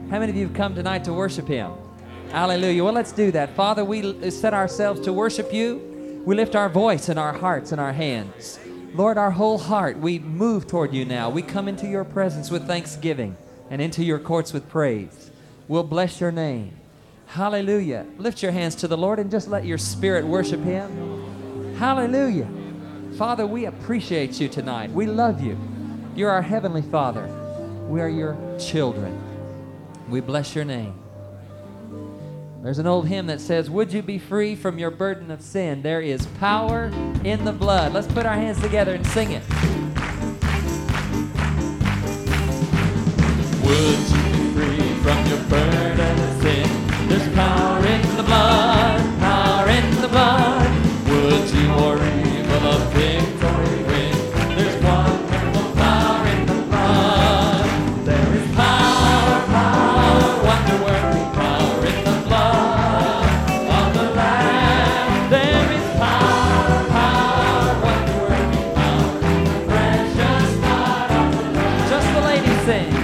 How many of you have come tonight to worship Him? Hallelujah. Well, let's do that. Father, we set ourselves to worship You. We lift our voice and our hearts and our hands. Lord, our whole heart, we move toward You now. We come into Your presence with thanksgiving and into Your courts with praise. We'll bless Your name. Hallelujah. Lift your hands to the Lord and just let your spirit worship Him. Hallelujah. Father, we appreciate You tonight. We love You. You're our Heavenly Father. We are Your children. We bless Your name. There's an old hymn that says, would you be free from your burden of sin? There is power in the blood. Let's put our hands together and sing it. Would you be free from your burden of sin? There's power in the blood, power in the blood. Would you or evil a victory win? There's wonderful power in the blood. There is power, power, wonder-working power in the blood of the Lamb. There is power, power, wonder-working power in the precious blood of the Lamb. Just the ladies sing.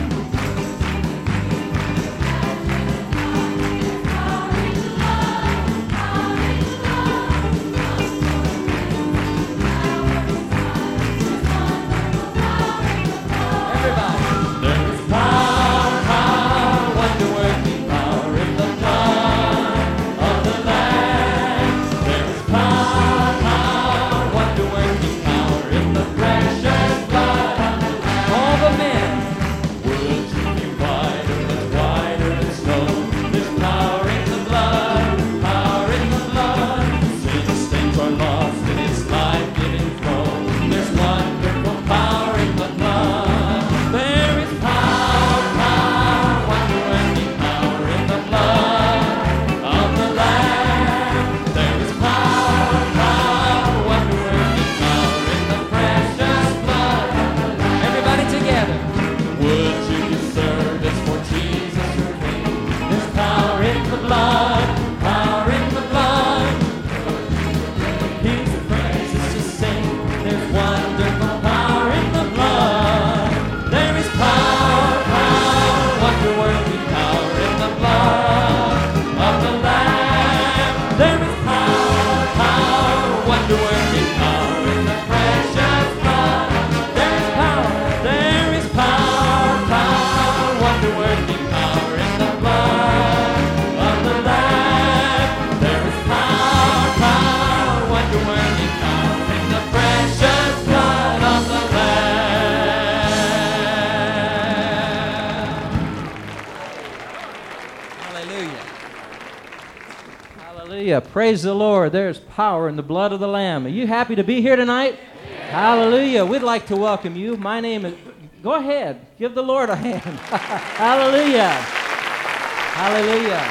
Praise the Lord. There's power in the blood of the Lamb. Are you happy to be here tonight? Yeah. Hallelujah. We'd like to welcome you. My name is... Go ahead. Give the Lord a hand. Hallelujah. Hallelujah.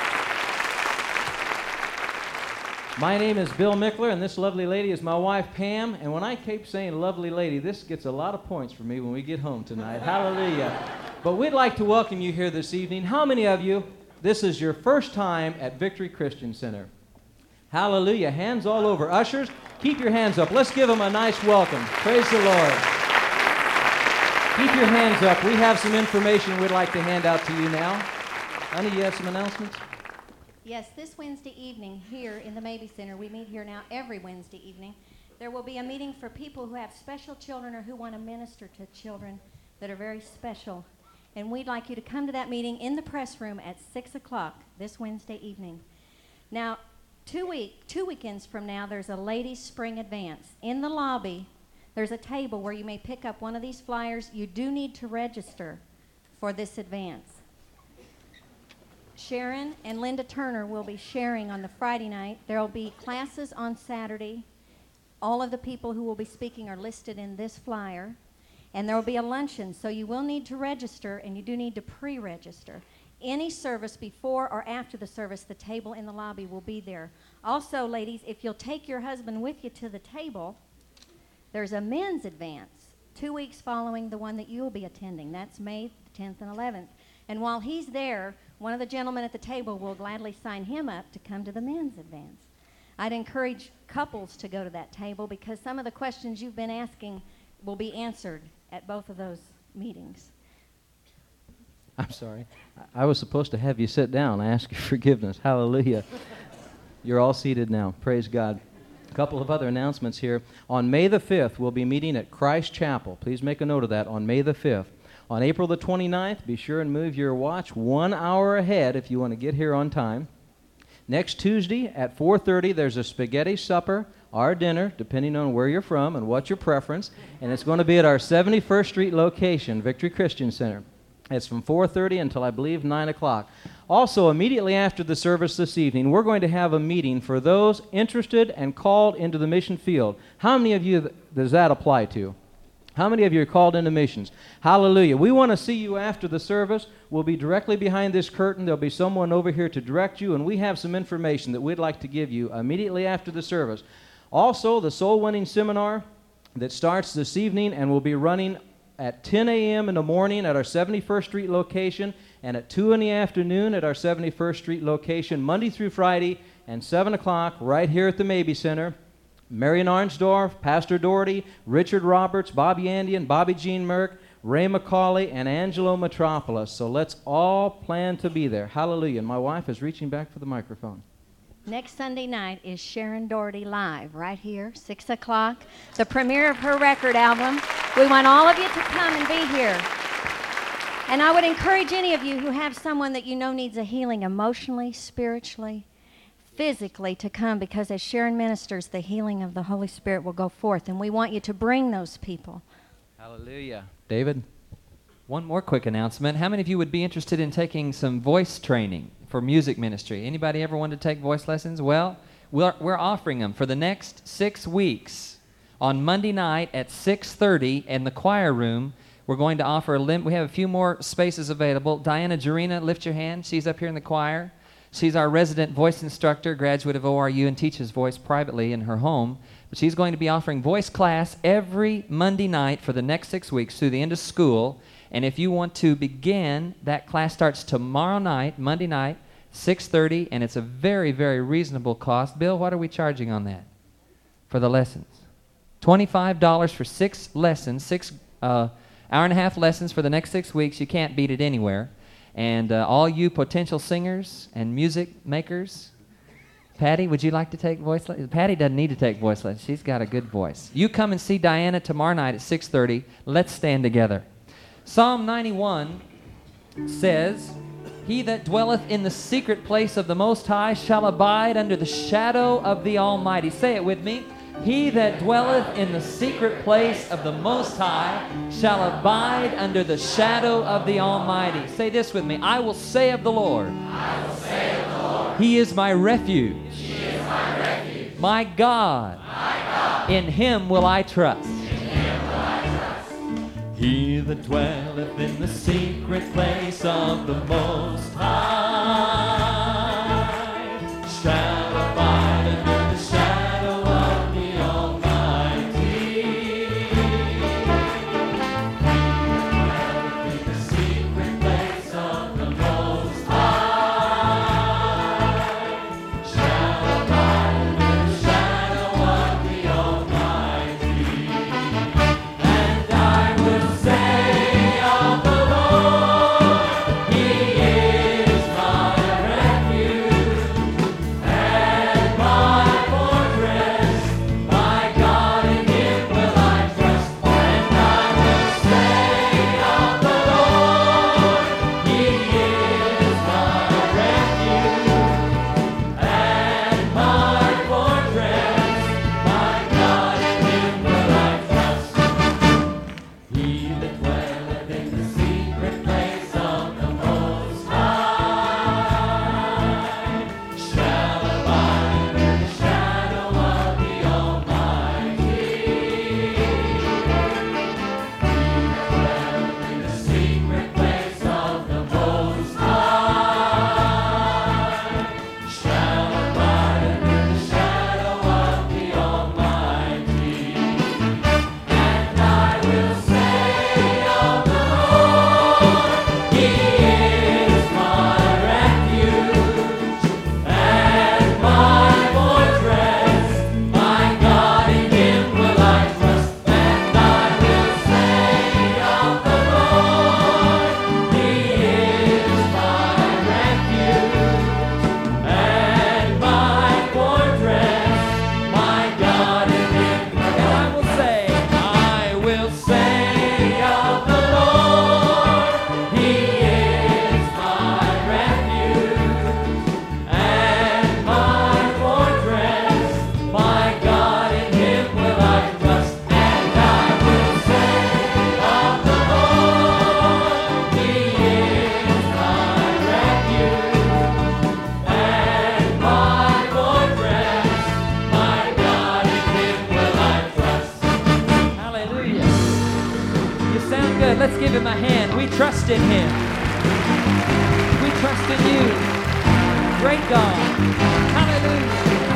My name is Bill Mickler, and this lovely lady is my wife, Pam. And when I keep saying lovely lady, this gets a lot of points for me when we get home tonight. Hallelujah. But we'd like to welcome you here this evening. How many of you, this is your first time at Victory Christian Center? Hallelujah. Hands all over. Ushers, keep your hands up. Let's give them a nice welcome. Praise the Lord. Keep your hands up. We have some information we'd like to hand out to you now. Honey, you have some announcements? Yes, this Wednesday evening here in the Mabee Center, we meet here now every Wednesday evening. There will be a meeting for people who have special children or who want to minister to children that are very special. And we'd like you to come to that meeting in the press room at 6 o'clock this Wednesday evening. Now, two weekends from now, there's a ladies' spring advance. In the lobby, there's a table where you may pick up one of these flyers. You do need to register for this advance. Sharon and Linda Turner will be sharing on the Friday night. There will be classes on Saturday. All of the people who will be speaking are listed in this flyer. And there will be a luncheon, so you will need to register, and you do need to pre-register. Any service before or after the service, the table in the lobby will be there. Also, ladies, if you'll take your husband with you to the table, there's a men's advance 2 weeks following the one that you'll be attending. That's May 10th and 11th. And while he's there, one of the gentlemen at the table will gladly sign him up to come to the men's advance. I'd encourage couples to go to that table because some of the questions you've been asking will be answered at both of those meetings. I'm sorry. I was supposed to have you sit down. I ask your forgiveness. Hallelujah. You're all seated now. Praise God. A couple of other announcements here. On May the 5th, we'll be meeting at Christ Chapel. Please make a note of that, on May the 5th. On April the 29th, be sure and move your watch 1 hour ahead if you want to get here on time. Next Tuesday at 4:30, there's a spaghetti supper, our dinner, depending on where you're from and what's your preference, and it's going to be at our 71st Street location, Victory Christian Center. It's from 4:30 until, I believe, 9 o'clock. Also, immediately after the service this evening, we're going to have a meeting for those interested and called into the mission field. How many of you does that apply to? How many of you are called into missions? Hallelujah. We want to see you after the service. We'll be directly behind this curtain. There'll be someone over here to direct you, and we have some information that we'd like to give you immediately after the service. Also, the Soul Winning Seminar that starts this evening and will be running at 10 a.m. in the morning at our 71st Street location and at 2 in the afternoon at our 71st Street location, Monday through Friday, and 7 o'clock right here at the Mabee Center. Marion Arnsdorf, Pastor Doherty, Richard Roberts, Bobby Andian, Bobby Jean Merck, Ray McCauley, and Angelo Metropolis. So let's all plan to be there. Hallelujah. And my wife is reaching back for the microphone. Next Sunday night is Sharon Doherty live right here, 6 o'clock, the premiere of her record album. We want all of you to come and be here. And I would encourage any of you who have someone that you know needs a healing emotionally, spiritually, physically to come, because as Sharon ministers, the healing of the Holy Spirit will go forth, and we want you to bring those people. Hallelujah. David? One more quick announcement. How many of you would be interested in taking some voice training for music ministry? Anybody ever wanted to take voice lessons? Well, we're offering them for the next 6 weeks. On Monday night at 6:30 in the choir room, we're going to offer we have a few more spaces available. Diana Jarina, lift your hand. She's up here in the choir. She's our resident voice instructor, graduate of ORU, and teaches voice privately in her home. But she's going to be offering voice class every Monday night for the next 6 weeks through the end of school. And if you want to begin, that class starts tomorrow night, Monday night, 6:30, and it's a very, very reasonable cost. Bill, what are we charging on that for the lessons? $25 for 6 lessons, 6 hour-and-a-half lessons for the next 6 weeks. You can't beat it anywhere. And all you potential singers and music makers, Patty, would you like to take voice lessons? Patty doesn't need to take voice lessons. She's got a good voice. You come and see Diana tomorrow night at 6:30. Let's stand together. Psalm 91 says, "He that dwelleth in the secret place of the Most High shall abide under the shadow of the Almighty." Say it with me. "He that dwelleth in the secret place of the Most High shall abide under the shadow of the Almighty." Say this with me. "I will say of the Lord, He is my refuge. My God, in Him will I trust. He that dwelleth in the secret place of the Most High shall abide under the shadow of the Almighty. He that dwelleth in the secret place of the Most High shall abide under the shadow of the Almighty. And I will say of the Lord, He is trust in you. Great God. Hallelujah.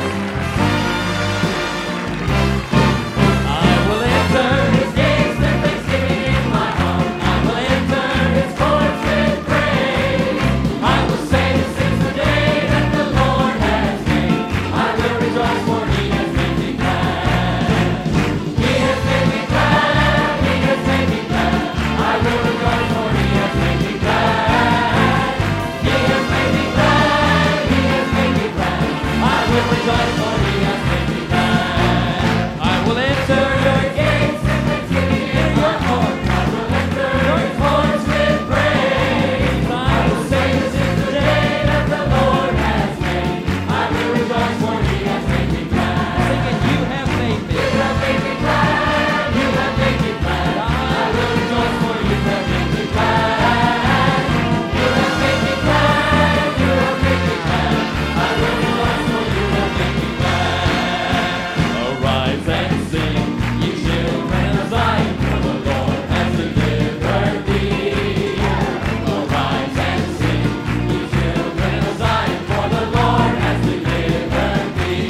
I will enter his gates with thanksgiving in my heart. I will enter his courts with praise. I will say this is the day that the Lord has made. I will rejoice for he has made me glad. He has made me glad. He has made me glad. I will rejoice for he has made me glad. He has made me glad. He has made me glad. I will rejoice for he has made me glad. I will enter your gates and thanksgiving in your courts. I will enter your courts with praise. I will say this is the day that the Lord has made. I will rejoice for he has made me glad. Sing it, you have made me. You have made me glad. You have made me glad. I will rejoice for you have made me glad. You have made me glad. You have made me glad. I will rejoice for you have made me glad. Arise and sing, ye children of Zion, for the Lord has delivered thee. Arise and sing, ye children of Zion, for the Lord has delivered thee.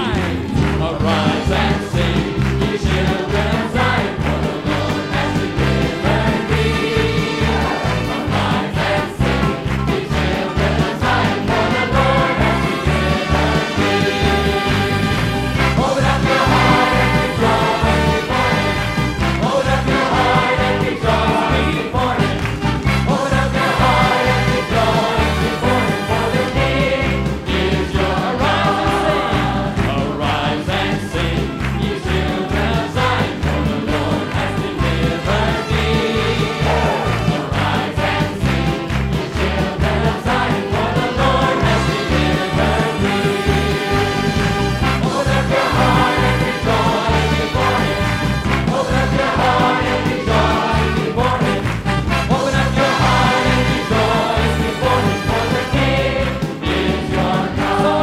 Arise and sing, ye children of Zion, for the Lord has delivered thee. Arise and sing, ye children of Zion, for the Lord has delivered thee. Open up your heart and rejoice before him. Open up your heart and rejoice before him. Open up your heart and rejoice before him, for the King is your God. Arise and sing, ye children of Zion, for the Lord has delivered thee. Arise and sing, ye children of Zion, for the Lord has delivered thee. Open up your heart and rejoice before him. Open up your heart and rejoice before him. Open up your heart and rejoice before him, for the King is your God. So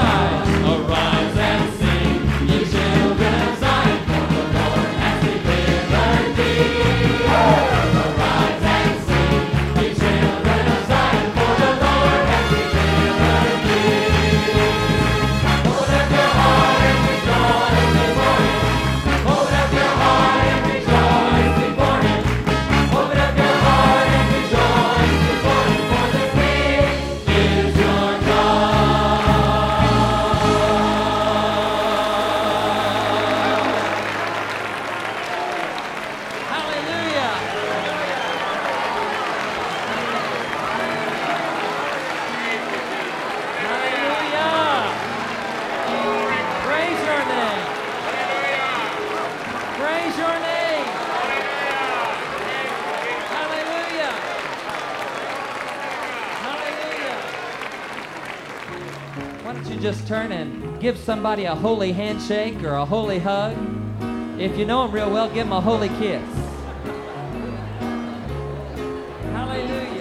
arise and sing, ye children of Zion, for the Lord has delivered thee. Arise and sing, ye children of Zion, for the Lord has delivered thee. Open up your heart and rejoice before him. Open up your heart and rejoice before him. Open up your heart and rejoice before him, for the King is your God. Hallelujah. Hallelujah. Praise your name. Praise your name. Hallelujah. Hallelujah. Why don't you just turn and give somebody a holy handshake or a holy hug? If you know them real well, give them a holy kiss. Hallelujah.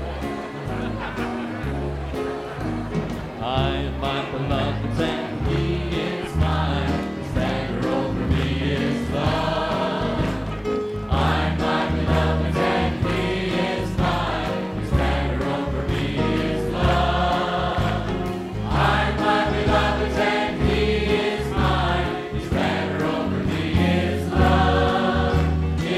I am my beloved's and he is mine. His banner over me is love. I am my beloved's and he is mine. His banner over me is love. I am my beloved's and he is mine. His banner over me is love.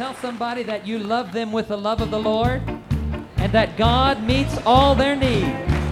Tell somebody that you love them with the love of the Lord and that God meets all their needs.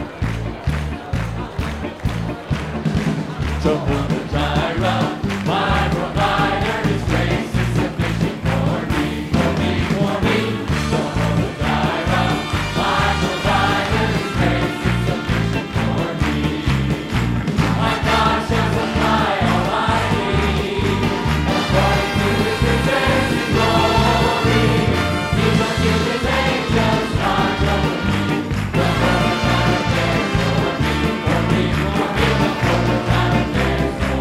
Jehovah Jireh, my provider, His grace is sufficient for me, for me, for me. Jehovah Jireh, my provider, His grace is sufficient for me. My God shall supply all I need, according to His riches and glory. He will give His angels charge over me. Jehovah Jireh cares for me, for me, for me. Jehovah Jireh cares for me.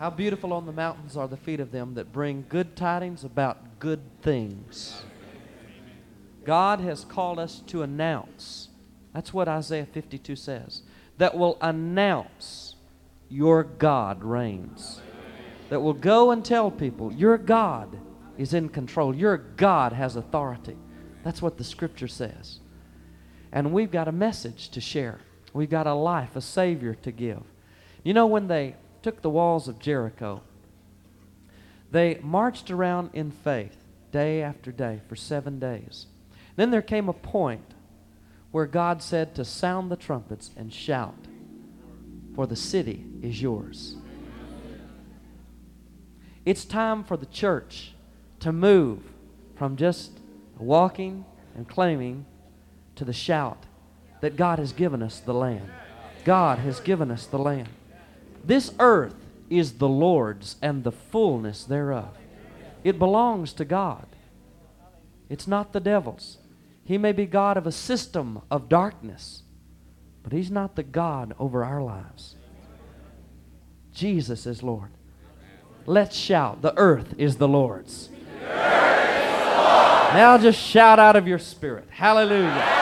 How beautiful on the mountains are the feet of them that bring good tidings about good things. God has called us to announce. That's what Isaiah 52 says. That will announce your God reigns. That will go and tell people your God is in control. Your God has authority. That's what the Scripture says. And we've got a message to share. We've got a life, a Savior to give. You know, when they took the walls of Jericho, they marched around in faith day after day for 7 days. Then there came a point where God said to sound the trumpets and shout, for the city is yours. It's time for the church to move from just walking and claiming to the shout that God has given us the land. God has given us the land. This earth is the Lord's and the fullness thereof. It belongs to God. It's not the devil's. He may be God of a system of darkness, but He's not the God over our lives. Jesus is Lord. Let's shout, the earth is the Lord's. Now just shout out of your spirit. Hallelujah.